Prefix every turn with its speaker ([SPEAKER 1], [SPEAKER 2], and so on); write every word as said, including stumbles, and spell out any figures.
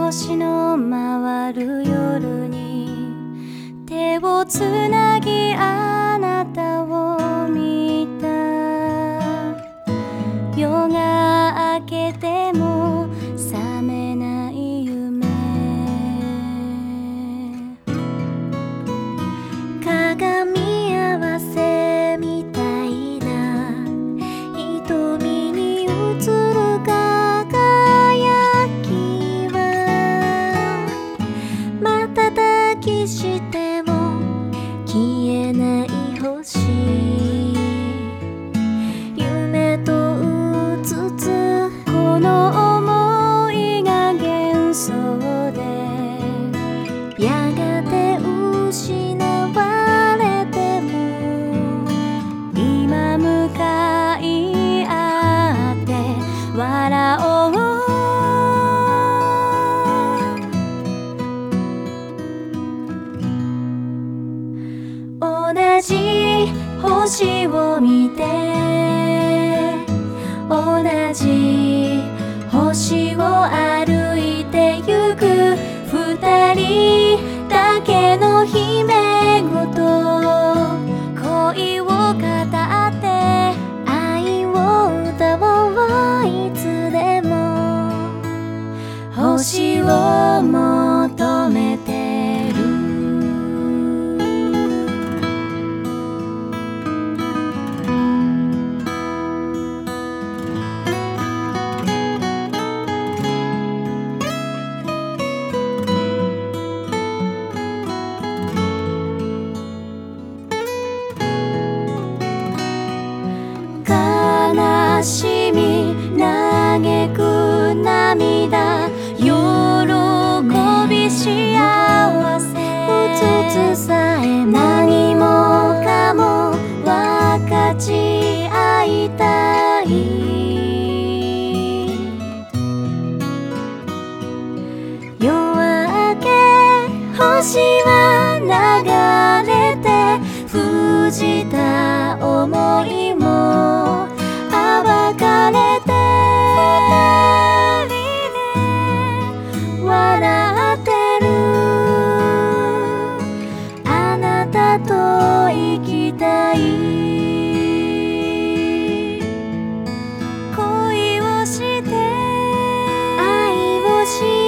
[SPEAKER 1] 星の回る夜に手をつなぎあなたを見た。夜が明けても覚めない夢、鏡合わせみたいな瞳に映る輝きは瞬きしても消えない星、夢とうつつこの想いが幻想でやがて失われても今向かい合って笑おう。同じ星を見て同じ星を歩いてゆく二人だけの姫ごと恋を語って愛を歌おう。いつでも星を求めてる。悲しみ嘆く涙喜び幸せうつつさえ何もかも分かち合いたい。夜明け星は流れて封じた想いも暴かれて二人で笑ってる。あなたと生きたい。恋をして愛をして